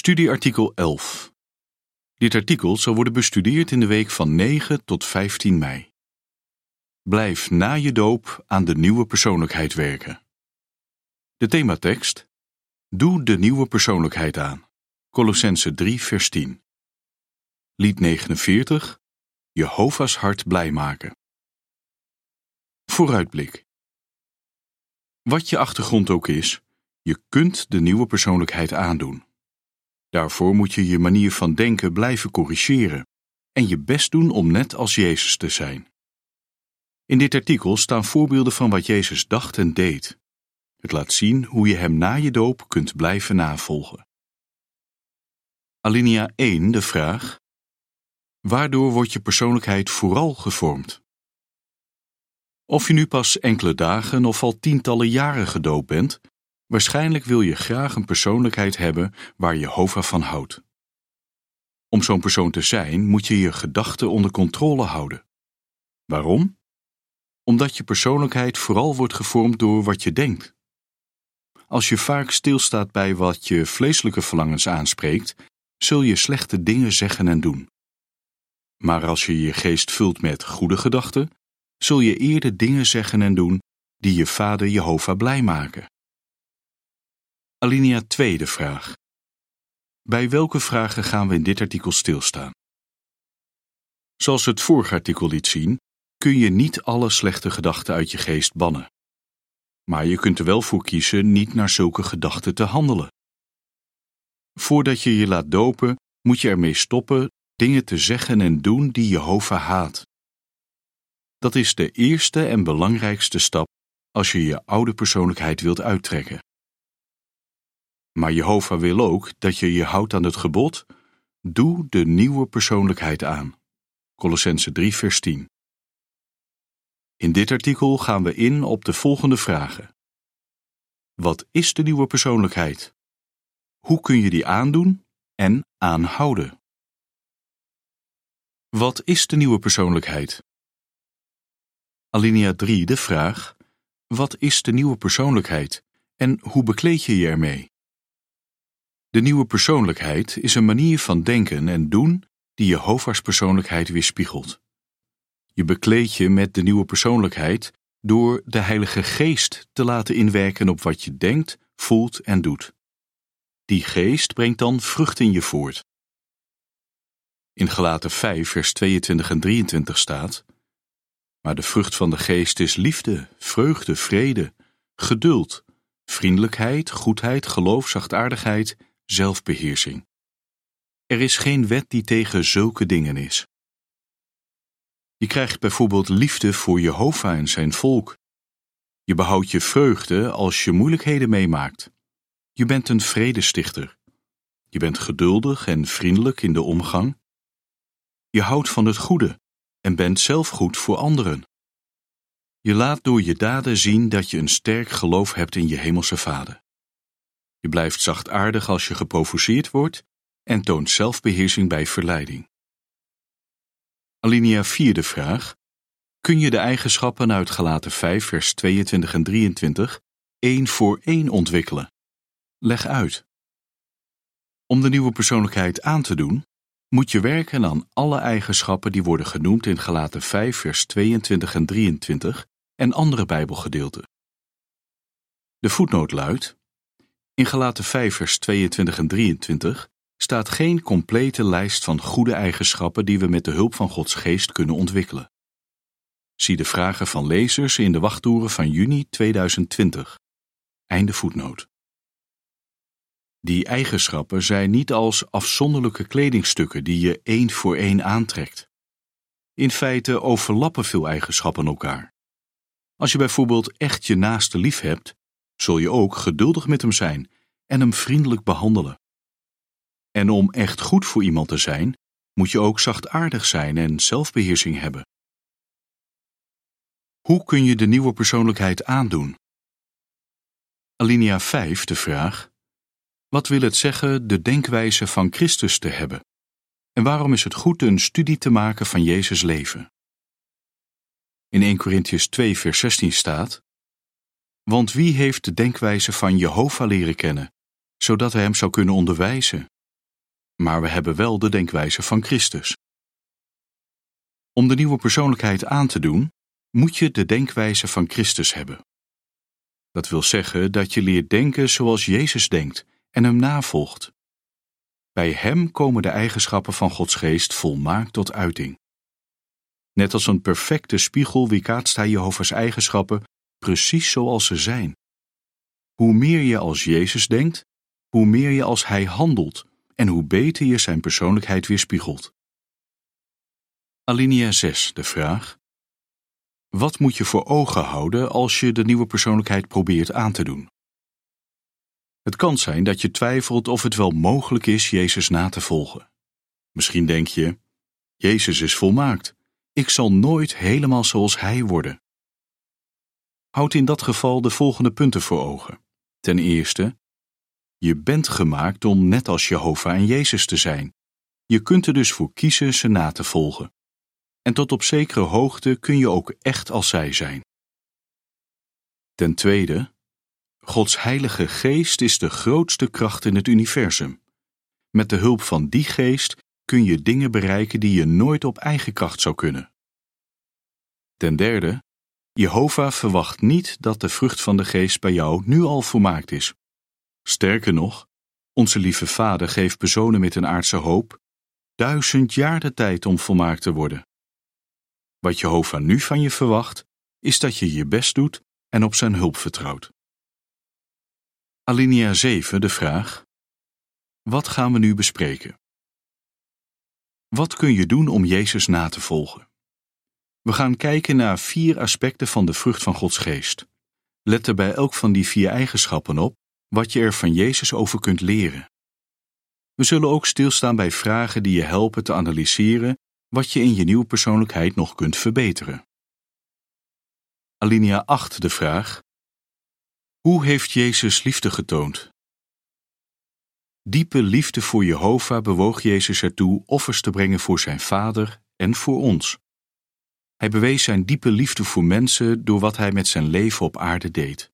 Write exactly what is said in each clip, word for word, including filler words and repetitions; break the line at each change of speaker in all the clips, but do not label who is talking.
Studieartikel elf. Dit artikel zal worden bestudeerd in de week van negen tot vijftien mei. Blijf na je doop aan de nieuwe persoonlijkheid werken. De thematekst: Doe de nieuwe persoonlijkheid aan. Kolossenzen drie vers tien. Lied negenenveertig. Jehovah's hart blij maken. Vooruitblik. Wat je achtergrond ook is, je kunt de nieuwe persoonlijkheid aandoen. Daarvoor moet je je manier van denken blijven corrigeren en je best doen om net als Jezus te zijn. In dit artikel staan voorbeelden van wat Jezus dacht en deed. Het laat zien hoe je hem na je doop kunt blijven navolgen. Alinea één, de vraag: waardoor wordt je persoonlijkheid vooral gevormd? Of je nu pas enkele dagen of al tientallen jaren gedoopt bent, waarschijnlijk wil je graag een persoonlijkheid hebben waar Jehovah van houdt. Om zo'n persoon te zijn, moet je je gedachten onder controle houden. Waarom? Omdat je persoonlijkheid vooral wordt gevormd door wat je denkt. Als je vaak stilstaat bij wat je vleeselijke verlangens aanspreekt, zul je slechte dingen zeggen en doen. Maar als je je geest vult met goede gedachten, zul je eerder dingen zeggen en doen die je vader Jehovah blij maken. Alinea twee, de vraag. Bij welke vragen gaan we in dit artikel stilstaan? Zoals het vorige artikel liet zien, kun je niet alle slechte gedachten uit je geest bannen. Maar je kunt er wel voor kiezen niet naar zulke gedachten te handelen. Voordat je je laat dopen, moet je ermee stoppen dingen te zeggen en doen die Jehovah haat. Dat is de eerste en belangrijkste stap als je je oude persoonlijkheid wilt uittrekken. Maar Jehovah wil ook dat je je houdt aan het gebod: doe de nieuwe persoonlijkheid aan. Kolossenzen drie vers tien. In dit artikel gaan we in op de volgende vragen. Wat is de nieuwe persoonlijkheid? Hoe kun je die aandoen en aanhouden? Wat is de nieuwe persoonlijkheid? Alinea drie, de vraag: wat is de nieuwe persoonlijkheid en hoe bekleed je je ermee? De nieuwe persoonlijkheid is een manier van denken en doen die Jehovah's persoonlijkheid weerspiegelt. Je bekleed je met de nieuwe persoonlijkheid door de Heilige Geest te laten inwerken op wat je denkt, voelt en doet. Die geest brengt dan vrucht in je voort. In Galaten vijf vers tweeëntwintig en drieëntwintig staat: maar de vrucht van de geest is liefde, vreugde, vrede, geduld, vriendelijkheid, goedheid, geloof, zachtaardigheid, zelfbeheersing. Er is geen wet die tegen zulke dingen is. Je krijgt bijvoorbeeld liefde voor Jehovah en zijn volk. Je behoudt je vreugde als je moeilijkheden meemaakt. Je bent een vredestichter. Je bent geduldig en vriendelijk in de omgang. Je houdt van het goede en bent zelf goed voor anderen. Je laat door je daden zien dat je een sterk geloof hebt in je hemelse Vader. Je blijft zachtaardig als je geprovoceerd wordt en toont zelfbeheersing bij verleiding. Alinea vier, de vraag: kun je de eigenschappen uit Galaten vijf vers tweeëntwintig en drieëntwintig één voor één ontwikkelen? Leg uit. Om de nieuwe persoonlijkheid aan te doen, moet je werken aan alle eigenschappen die worden genoemd in Galaten vijf vers tweeëntwintig en drieëntwintig en andere Bijbelgedeelten. De voetnoot luidt: in Galaten vijf vers tweeëntwintig en drieëntwintig staat geen complete lijst van goede eigenschappen die we met de hulp van Gods Geest kunnen ontwikkelen. Zie de vragen van lezers in de wachttoeren van juni tweeduizend twintig. Einde voetnoot. Die eigenschappen zijn niet als afzonderlijke kledingstukken die je één voor één aantrekt. In feite overlappen veel eigenschappen elkaar. Als je bijvoorbeeld echt je naaste lief hebt, zul je ook geduldig met hem zijn en hem vriendelijk behandelen. En om echt goed voor iemand te zijn, moet je ook zachtaardig zijn en zelfbeheersing hebben. Hoe kun je de nieuwe persoonlijkheid aandoen? Alinea vijf, de vraag: wat wil het zeggen de denkwijze van Christus te hebben? En waarom is het goed een studie te maken van Jezus' leven? In eerste Korintiërs twee vers zestien staat: want wie heeft de denkwijze van Jehovah leren kennen, zodat hij hem zou kunnen onderwijzen? maar we hebben wel de denkwijze van Christus. Om de nieuwe persoonlijkheid aan te doen, moet je de denkwijze van Christus hebben. Dat wil zeggen dat je leert denken zoals Jezus denkt en hem navolgt. Bij hem komen de eigenschappen van Gods geest volmaakt tot uiting. Net als een perfecte spiegel weerkaatst hij Jehovah's eigenschappen precies zoals ze zijn. Hoe meer je als Jezus denkt, hoe meer je als hij handelt en hoe beter je zijn persoonlijkheid weerspiegelt. Alinea zes, de vraag: wat moet je voor ogen houden als je de nieuwe persoonlijkheid probeert aan te doen? Het kan zijn dat je twijfelt of het wel mogelijk is Jezus na te volgen. Misschien denk je: Jezus is volmaakt. Ik zal nooit helemaal zoals hij worden. Houd in dat geval de volgende punten voor ogen. Ten eerste, je bent gemaakt om net als Jehovah en Jezus te zijn. Je kunt er dus voor kiezen ze na te volgen. En tot op zekere hoogte kun je ook echt als zij zijn. Ten tweede, Gods Heilige Geest is de grootste kracht in het universum. Met de hulp van die geest kun je dingen bereiken die je nooit op eigen kracht zou kunnen. Ten derde, Jehovah verwacht niet dat de vrucht van de geest bij jou nu al volmaakt is. Sterker nog, onze lieve Vader geeft personen met een aardse hoop duizend jaar de tijd om volmaakt te worden. Wat Jehovah nu van je verwacht, is dat je je best doet en op zijn hulp vertrouwt. Alinea zeven, de vraag: wat gaan we nu bespreken? Wat kun je doen om Jezus na te volgen? We gaan kijken naar vier aspecten van de vrucht van Gods geest. Let er bij elk van die vier eigenschappen op wat je er van Jezus over kunt leren. We zullen ook stilstaan bij vragen die je helpen te analyseren wat je in je nieuwe persoonlijkheid nog kunt verbeteren. Alinea acht, de vraag: hoe heeft Jezus liefde getoond? Diepe liefde voor Jehovah bewoog Jezus ertoe offers te brengen voor zijn Vader en voor ons. Hij bewees zijn diepe liefde voor mensen door wat hij met zijn leven op aarde deed.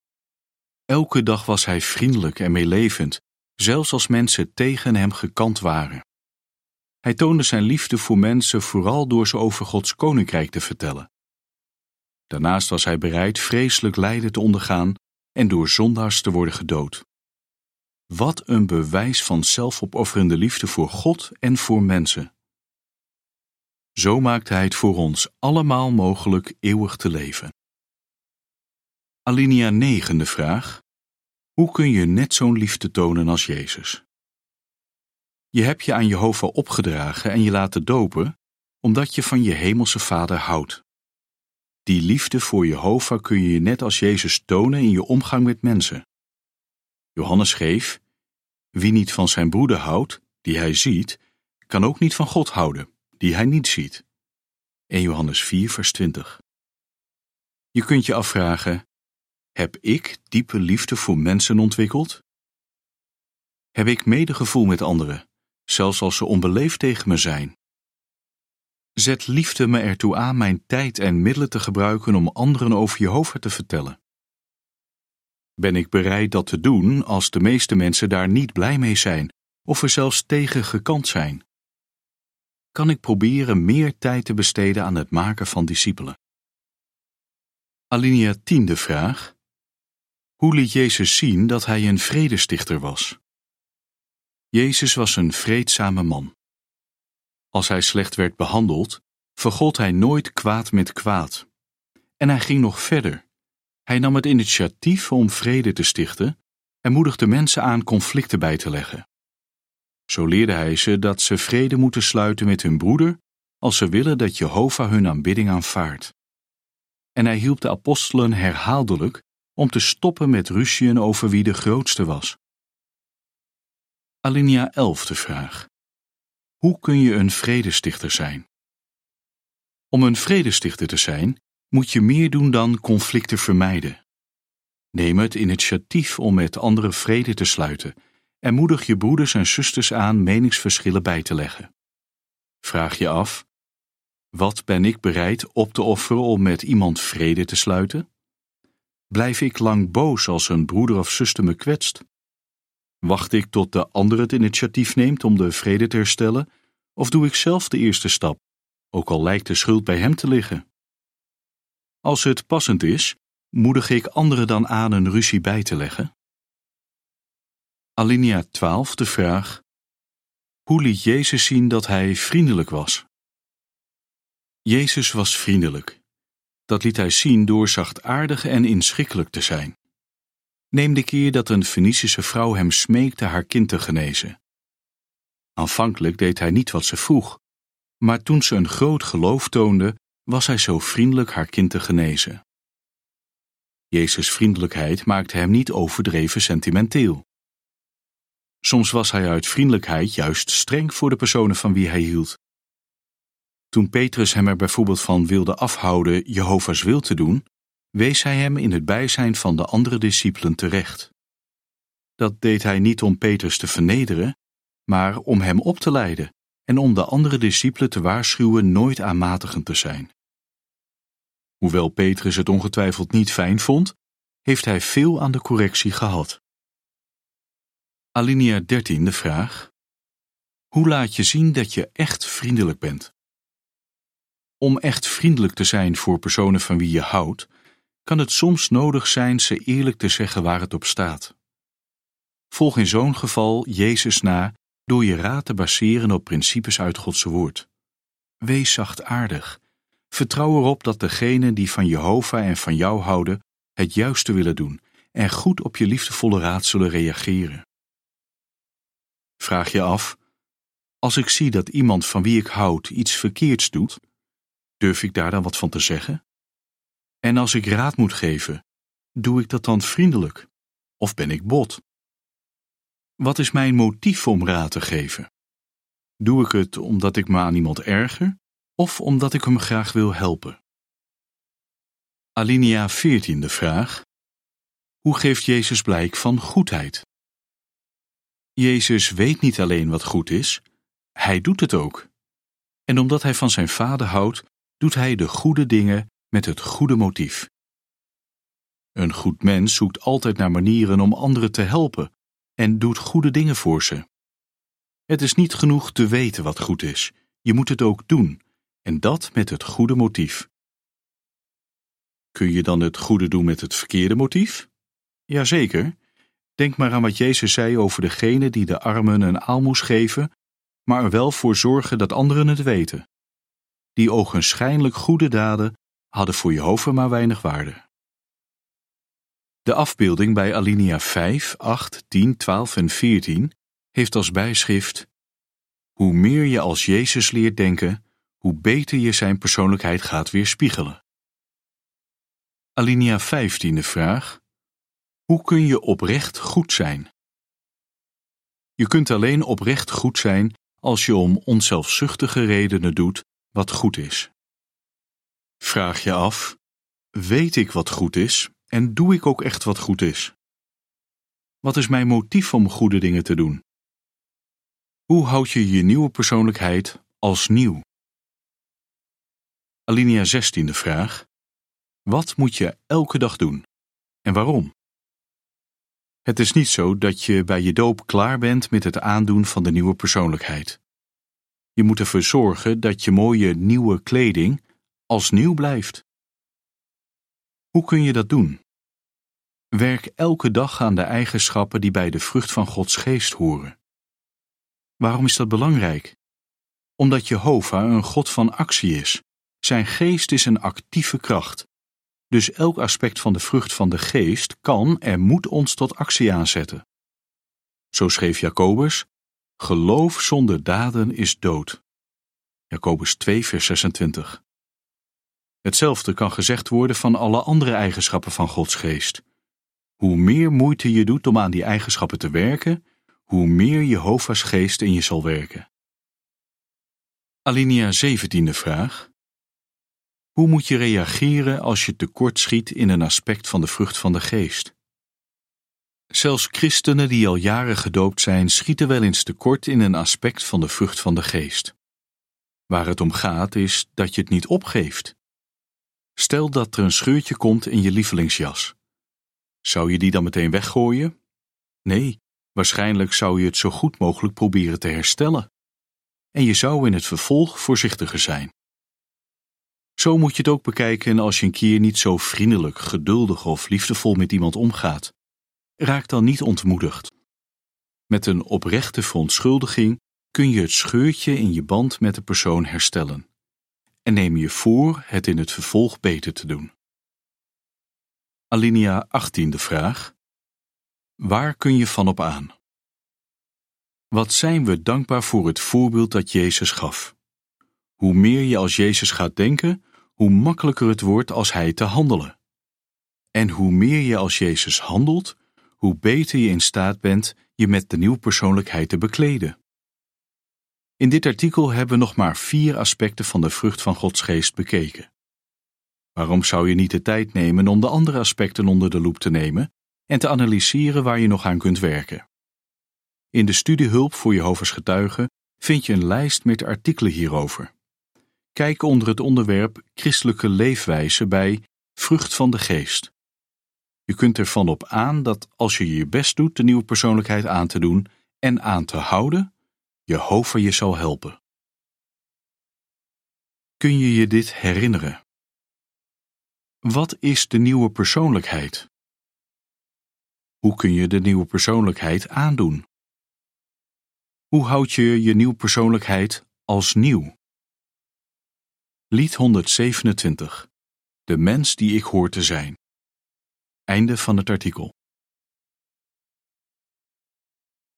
Elke dag was hij vriendelijk en meelevend, zelfs als mensen tegen hem gekant waren. Hij toonde zijn liefde voor mensen vooral door ze over Gods koninkrijk te vertellen. Daarnaast was hij bereid vreselijk lijden te ondergaan en door zondaars te worden gedood. Wat een bewijs van zelfopofferende liefde voor God en voor mensen. Zo maakte hij het voor ons allemaal mogelijk eeuwig te leven. Alinea negen, de vraag: hoe kun je net zo'n liefde tonen als Jezus? Je hebt je aan Jehovah opgedragen en je laten dopen, omdat je van je hemelse Vader houdt. Die liefde voor Jehovah kun je net als Jezus tonen in je omgang met mensen. Johannes schreef: wie niet van zijn broeder houdt, die hij ziet, kan ook niet van God houden, die hij niet ziet. eerste Johannes vier, vers twintig. Je kunt je afvragen: heb ik diepe liefde voor mensen ontwikkeld? Heb ik medegevoel met anderen, zelfs als ze onbeleefd tegen me zijn? Zet liefde me ertoe aan mijn tijd en middelen te gebruiken om anderen over Jehovah te vertellen? Ben ik bereid dat te doen als de meeste mensen daar niet blij mee zijn of er zelfs tegen gekant zijn? Kan ik proberen meer tijd te besteden aan het maken van discipelen? Alinea tien, de vraag: hoe liet Jezus zien dat hij een vredestichter was? Jezus was een vreedzame man. Als hij slecht werd behandeld, vergold hij nooit kwaad met kwaad. En hij ging nog verder. Hij nam het initiatief om vrede te stichten en moedigde mensen aan conflicten bij te leggen. Zo leerde hij ze dat ze vrede moeten sluiten met hun broeder als ze willen dat Jehovah hun aanbidding aanvaardt. En hij hielp de apostelen herhaaldelijk om te stoppen met ruzieën over wie de grootste was. Alinea elf, de vraag: hoe kun je een vredestichter zijn? Om een vredestichter te zijn, moet je meer doen dan conflicten vermijden. Neem het initiatief om met anderen vrede te sluiten en moedig je broeders en zusters aan meningsverschillen bij te leggen. Vraag je af: wat ben ik bereid op te offeren om met iemand vrede te sluiten? Blijf ik lang boos als een broeder of zuster me kwetst? Wacht ik tot de ander het initiatief neemt om de vrede te herstellen, of doe ik zelf de eerste stap, ook al lijkt de schuld bij hem te liggen? Als het passend is, moedig ik anderen dan aan een ruzie bij te leggen? Alinea twaalf, de vraag: hoe liet Jezus zien dat hij vriendelijk was? Jezus was vriendelijk. Dat liet hij zien door zachtaardig en inschikkelijk te zijn. Neem de keer dat een Fenicische vrouw hem smeekte haar kind te genezen. Aanvankelijk deed hij niet wat ze vroeg, maar toen ze een groot geloof toonde, was hij zo vriendelijk haar kind te genezen. Jezus' vriendelijkheid maakte hem niet overdreven sentimenteel. Soms was hij uit vriendelijkheid juist streng voor de personen van wie hij hield. Toen Petrus hem er bijvoorbeeld van wilde afhouden Jehovah's wil te doen, wees hij hem in het bijzijn van de andere discipelen terecht. Dat deed hij niet om Petrus te vernederen, maar om hem op te leiden en om de andere discipelen te waarschuwen nooit aanmatigend te zijn. Hoewel Petrus het ongetwijfeld niet fijn vond, heeft hij veel aan de correctie gehad. Alinea dertien, de vraag: hoe laat je zien dat je echt vriendelijk bent? Om echt vriendelijk te zijn voor personen van wie je houdt, kan het soms nodig zijn ze eerlijk te zeggen waar het op staat. Volg in zo'n geval Jezus na door je raad te baseren op principes uit Gods woord. Wees zachtaardig. Vertrouw erop dat degenen die van Jehovah en van jou houden het juiste willen doen en goed op je liefdevolle raad zullen reageren. Vraag je af: als ik zie dat iemand van wie ik houd iets verkeerds doet, durf ik daar dan wat van te zeggen? En als ik raad moet geven, doe ik dat dan vriendelijk? Of ben ik bot? Wat is mijn motief om raad te geven? Doe ik het omdat ik me aan iemand erger, of omdat ik hem graag wil helpen? Alinea veertien, de vraag: hoe geeft Jezus blijk van goedheid? Jezus weet niet alleen wat goed is, hij doet het ook. En omdat hij van zijn Vader houdt, doet hij de goede dingen met het goede motief. Een goed mens zoekt altijd naar manieren om anderen te helpen en doet goede dingen voor ze. Het is niet genoeg te weten wat goed is, je moet het ook doen, en dat met het goede motief. Kun je dan het goede doen met het verkeerde motief? Jazeker. Denk maar aan wat Jezus zei over degene die de armen een aalmoes geven, maar er wel voor zorgen dat anderen het weten. Die ogenschijnlijk goede daden hadden voor Jehovah maar weinig waarde. De afbeelding bij Alinea vijf, acht, tien, twaalf en veertien heeft als bijschrift: hoe meer je als Jezus leert denken, hoe beter je zijn persoonlijkheid gaat weerspiegelen. Alinea vijftien, de vraag: hoe kun je oprecht goed zijn? Je kunt alleen oprecht goed zijn als je om onzelfzuchtige redenen doet wat goed is. Vraag je af: weet ik wat goed is en doe ik ook echt wat goed is? Wat is mijn motief om goede dingen te doen? Hoe houd je je nieuwe persoonlijkheid als nieuw? Alinea zestien, de vraag: wat moet je elke dag doen? En waarom? Het is niet zo dat je bij je doop klaar bent met het aandoen van de nieuwe persoonlijkheid. Je moet ervoor zorgen dat je mooie nieuwe kleding als nieuw blijft. Hoe kun je dat doen? Werk elke dag aan de eigenschappen die bij de vrucht van Gods geest horen. Waarom is dat belangrijk? Omdat Jehovah een God van actie is. Zijn geest is een actieve kracht. Dus elk aspect van de vrucht van de geest kan en moet ons tot actie aanzetten. Zo schreef Jacobus: geloof zonder daden is dood. Jacobus twee, vers zesentwintig. Hetzelfde kan gezegd worden van alle andere eigenschappen van Gods geest. Hoe meer moeite je doet om aan die eigenschappen te werken, hoe meer Jehovah's geest in je zal werken. Alinea zeventien, vraag: hoe moet je reageren als je tekort schiet in een aspect van de vrucht van de geest? Zelfs christenen die al jaren gedoopt zijn, schieten wel eens tekort in een aspect van de vrucht van de geest. Waar het om gaat is dat je het niet opgeeft. Stel dat er een scheurtje komt in je lievelingsjas. Zou je die dan meteen weggooien? Nee, Waarschijnlijk zou je het zo goed mogelijk proberen te herstellen. En je zou in het vervolg voorzichtiger zijn. Zo moet je het ook bekijken als je een keer niet zo vriendelijk, geduldig of liefdevol met iemand omgaat. Raak dan niet ontmoedigd. Met een oprechte verontschuldiging kun je het scheurtje in je band met de persoon herstellen. En neem je voor het in het vervolg beter te doen. Alinea achttien de vraag: waar kun je van op aan? Wat zijn we dankbaar voor het voorbeeld dat Jezus gaf. Hoe meer je als Jezus gaat denken, hoe makkelijker het wordt als Hij te handelen. En hoe meer je als Jezus handelt, hoe beter je in staat bent je met de nieuwe persoonlijkheid te bekleden. In dit artikel hebben we nog maar vier aspecten van de vrucht van Gods geest bekeken. Waarom zou je niet de tijd nemen om de andere aspecten onder de loep te nemen en te analyseren waar je nog aan kunt werken? In de studiehulp voor Jehovah's getuigen vind je een lijst met artikelen hierover. Kijk onder het onderwerp Christelijke leefwijze bij Vrucht van de Geest. Je kunt ervan op aan dat als je je best doet de nieuwe persoonlijkheid aan te doen en aan te houden, Jehovah je zal helpen. Kun je je dit herinneren? Wat is de nieuwe persoonlijkheid? Hoe kun je de nieuwe persoonlijkheid aandoen? Hoe houd je je nieuwe persoonlijkheid als nieuw? Lied honderdzevenentwintig. De mens die ik hoor te zijn. Einde van het artikel.